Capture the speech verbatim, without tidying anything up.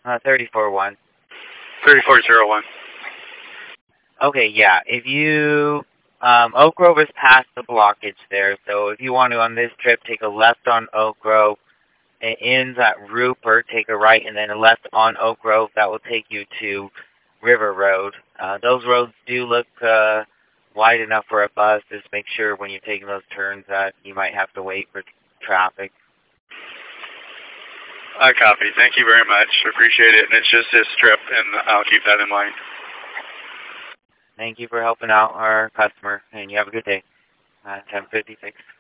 Uh, thirty-four one. thirty-four zero one. Okay, yeah. If you, um, Oak Grove is past the blockage there, so if you want to on this trip take a left on Oak Grove, it ends at Rupert, take a right, and then a left on Oak Grove. That will take you to River Road. Uh, those roads do look uh, wide enough for a bus. Just make sure when you're taking those turns that you might have to wait for traffic. I copy. Thank you very much. Appreciate it. And it's just this trip, and I'll keep that in mind. Thank you for helping out our customer, and you have a good day. Uh, ten fifty-six.